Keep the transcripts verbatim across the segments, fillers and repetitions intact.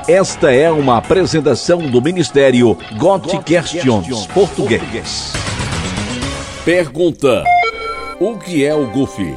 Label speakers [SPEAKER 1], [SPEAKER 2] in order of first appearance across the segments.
[SPEAKER 1] Esta é uma apresentação do Ministério Got Questions Português.
[SPEAKER 2] Pergunta: o que é o Gufi?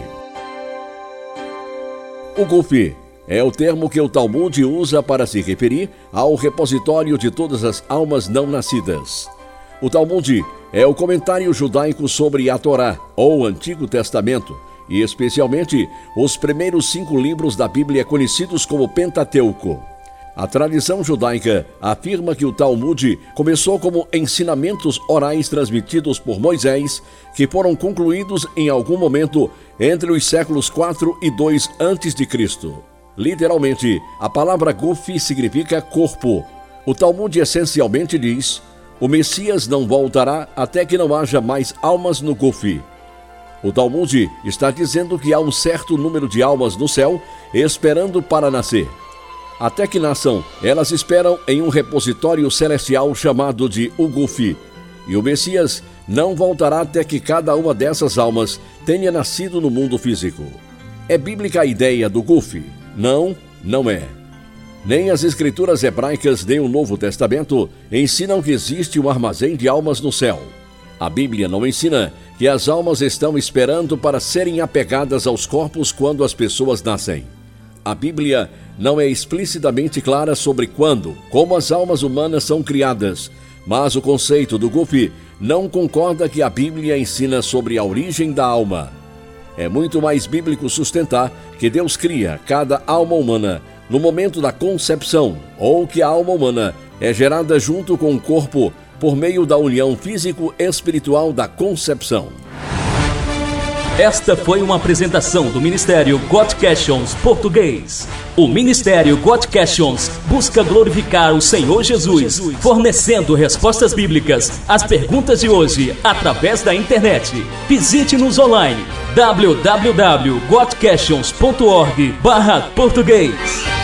[SPEAKER 2] O Gufi é o termo que o Talmud usa para se referir ao repositório de todas as almas não nascidas. O Talmud é o comentário judaico sobre a Torá, ou Antigo Testamento, e especialmente os primeiros cinco livros da Bíblia conhecidos como Pentateuco. A tradição judaica afirma que o Talmud começou como ensinamentos orais transmitidos por Moisés, que foram concluídos em algum momento entre os séculos quatro e dois antes de Cristo. Literalmente, a palavra Gufi significa corpo. O Talmud essencialmente diz: o Messias não voltará até que não haja mais almas no Gufi. O Talmud está dizendo que há um certo número de almas no céu esperando para nascer. Até que nasçam, elas esperam em um repositório celestial chamado de Gufi, e o Messias não voltará até que cada uma dessas almas tenha nascido no mundo físico. É bíblica a ideia do Gufi? Não, não é. Nem as escrituras hebraicas nem o Novo Testamento ensinam que existe um armazém de almas no céu. A Bíblia não ensina que as almas estão esperando para serem apegadas aos corpos quando as pessoas nascem. A Bíblia não é explicitamente clara sobre quando, como as almas humanas são criadas, mas o conceito do Gufi não concorda que a Bíblia ensina sobre a origem da alma. É muito mais bíblico sustentar que Deus cria cada alma humana no momento da concepção, ou que a alma humana é gerada junto com o corpo por meio da união físico-espiritual da concepção.
[SPEAKER 3] Esta foi uma apresentação do Ministério Got Questions Português. O Ministério Got Questions busca glorificar o Senhor Jesus, fornecendo respostas bíblicas às perguntas de hoje através da internet. Visite-nos online w w w ponto got questions ponto org barra português.